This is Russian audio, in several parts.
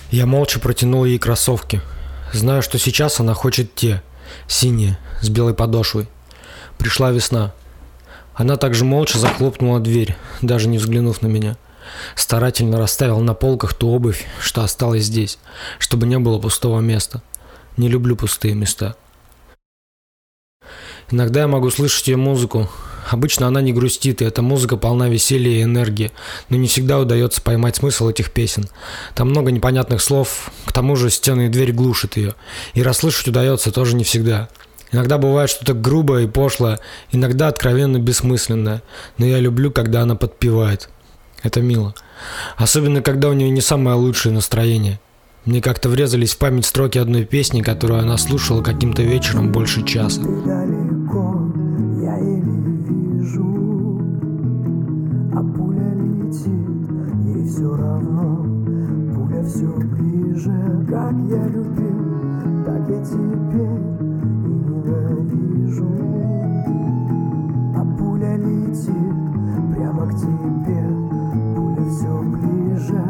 Я молча протянул ей кроссовки. Знаю, что сейчас она хочет те, синие, с белой подошвой. Пришла весна. Она также молча захлопнула дверь, даже не взглянув на меня. Старательно расставил на полках ту обувь, что осталась здесь, чтобы не было пустого места. Не люблю пустые места. Иногда я могу слышать ее музыку. Обычно она не грустит, и эта музыка полна веселья и энергии, но не всегда удается поймать смысл этих песен. Там много непонятных слов, к тому же стены и дверь глушат ее, и расслышать удается тоже не всегда. Иногда бывает что-то грубое и пошлое, иногда откровенно бессмысленное, но я люблю, когда она подпевает. Это мило. Особенно, когда у нее не самое лучшее настроение. Мне как-то врезались в память строки одной песни, которую она слушала каким-то вечером больше часа. Все равно, пуля все ближе. Как я любил, так я теперь и ненавижу. А пуля летит прямо к тебе. Пуля все ближе,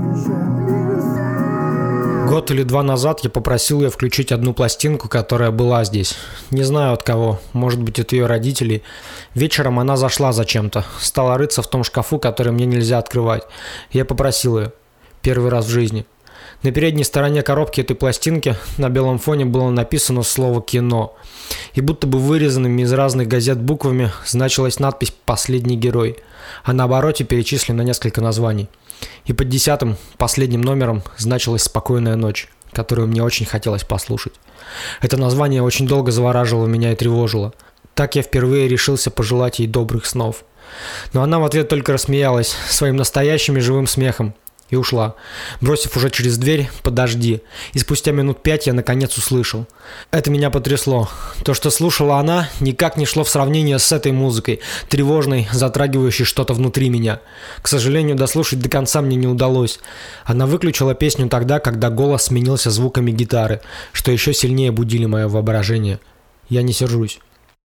ближе. Год или два назад я попросил ее включить одну пластинку, которая была здесь. Не знаю от кого, может быть от ее родителей. Вечером она зашла зачем-то, стала рыться в том шкафу, который мне нельзя открывать. Я попросил ее. Первый раз в жизни. На передней стороне коробки этой пластинки на белом фоне было написано слово «кино». И будто бы вырезанными из разных газет буквами значилась надпись «Последний герой», а на обороте перечислено несколько названий. И под 10-м, последним номером, значилась «Спокойная ночь», которую мне очень хотелось послушать. Это название очень долго завораживало меня и тревожило. Так я впервые решился пожелать ей добрых снов. Но она в ответ только рассмеялась своим настоящим и живым смехом и ушла, бросив уже через дверь «подожди». И спустя минут 5 я наконец услышал. Это меня потрясло. То, что слушала она, никак не шло в сравнение с этой музыкой, тревожной, затрагивающей что-то внутри меня. К сожалению, дослушать до конца мне не удалось. Она выключила песню тогда, когда голос сменился звуками гитары, что еще сильнее будили мое воображение. Я не сержусь.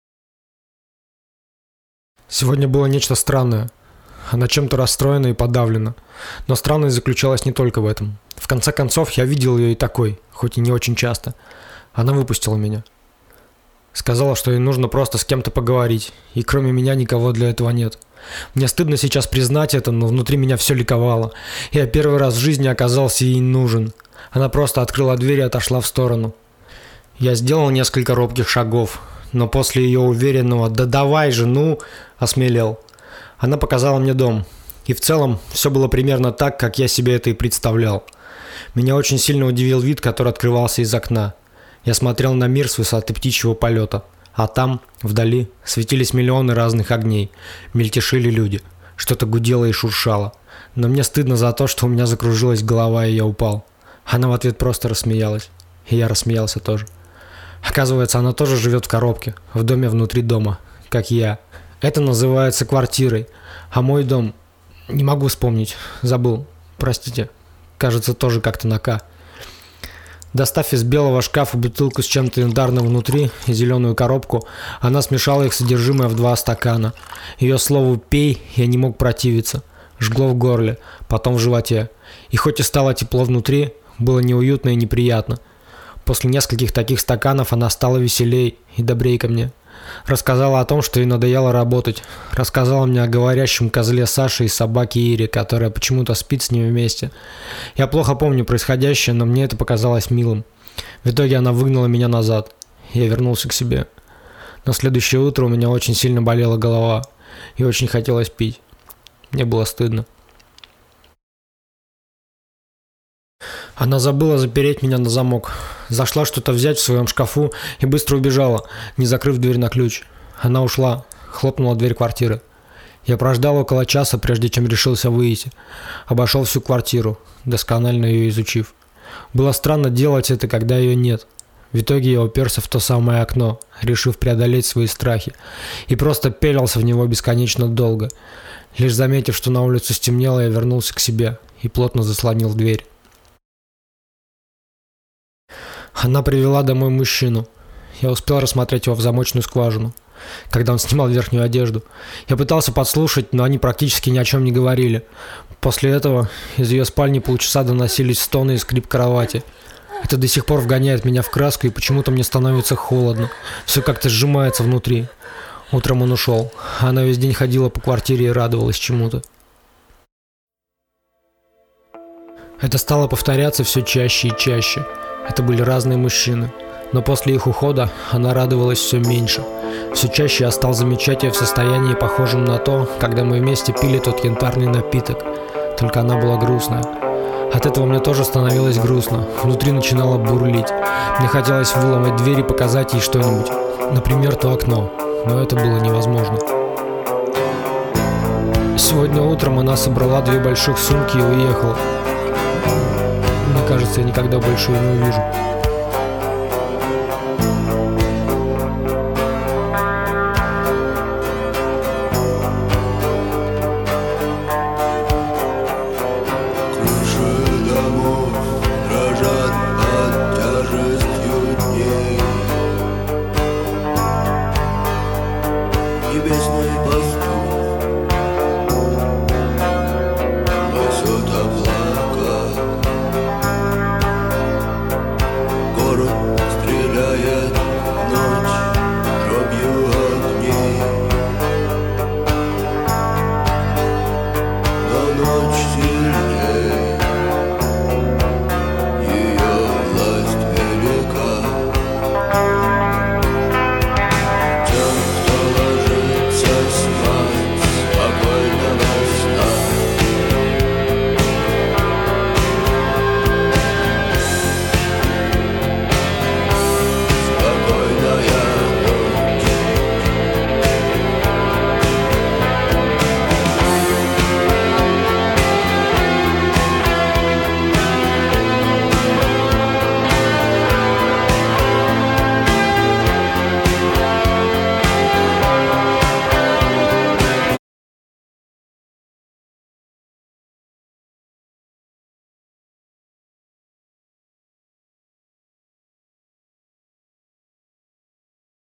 Сегодня было нечто странное. Она чем-то расстроена и подавлена. Но странность заключалась не только в этом. В конце концов, я видел ее и такой, хоть и не очень часто. Она выпустила меня. Сказала, что ей нужно просто с кем-то поговорить, и кроме меня никого для этого нет. Мне стыдно сейчас признать это, но внутри меня все ликовало. Я первый раз в жизни оказался ей нужен. Она просто открыла дверь и отошла в сторону. Я сделал несколько робких шагов, но после ее уверенного «да давай же, ну!» осмелел. Она показала мне дом, и в целом все было примерно так, как я себе это и представлял. Меня очень сильно удивил вид, который открывался из окна. Я смотрел на мир с высоты птичьего полета, а там, вдали, светились миллионы разных огней, мельтешили люди, что-то гудело и шуршало. Но мне стыдно за то, что у меня закружилась голова, и я упал. Она в ответ просто рассмеялась, и я рассмеялся тоже. Оказывается, она тоже живет в коробке, в доме внутри дома, как я. Это называется квартирой, а мой дом... Не могу вспомнить, забыл, простите, кажется, тоже как-то на «К». Достав из белого шкафа бутылку с чем-то янтарным внутри и зеленую коробку, она смешала их содержимое в 2 стакана. Ее слову «пей» я не мог противиться. Жгло в горле, потом в животе. И хоть и стало тепло внутри, было неуютно и неприятно. После нескольких таких стаканов она стала веселей и добрей ко мне. Рассказала о том, что ей надоело работать. Рассказала мне о говорящем козле Саше и собаке Ире, которая почему-то спит с ним вместе. Я плохо помню происходящее, но мне это показалось милым. В итоге она выгнала меня назад. Я вернулся к себе. На следующее утро у меня очень сильно болела голова и очень хотелось пить. Мне было стыдно. Она забыла запереть меня на замок. Зашла что-то взять в своем шкафу и быстро убежала, не закрыв дверь на ключ. Она ушла, хлопнула дверь квартиры. Я прождал около часа, прежде чем решился выйти. Обошел всю квартиру, досконально ее изучив. Было странно делать это, когда ее нет. В итоге я уперся в то самое окно, решив преодолеть свои страхи, и просто пялился в него бесконечно долго. Лишь заметив, что на улице стемнело, я вернулся к себе и плотно заслонил дверь. Она привела домой мужчину. Я успел рассмотреть его в замочную скважину. когда он снимал верхнюю одежду. Я пытался подслушать, но они практически ни о чем не говорили. После этого из ее спальни полчаса доносились стоны и скрип кровати. Это до сих пор вгоняет меня в краску, и почему-то мне становится холодно. Все как-то сжимается внутри. Утром он ушел. Она весь день ходила по квартире и радовалась чему-то. Это стало повторяться все чаще и чаще. Это были разные мужчины. Но после их ухода она радовалась все меньше. Все чаще я стал замечать ее в состоянии, похожем на то, когда мы вместе пили тот янтарный напиток. Только она была грустная. От этого мне тоже становилось грустно. Внутри начинало бурлить. Мне хотелось выломать дверь и показать ей что-нибудь. Например, то окно. Но это было невозможно. Сегодня утром она собрала 2 больших сумки и уехала. Мне кажется, я никогда больше ее не увижу.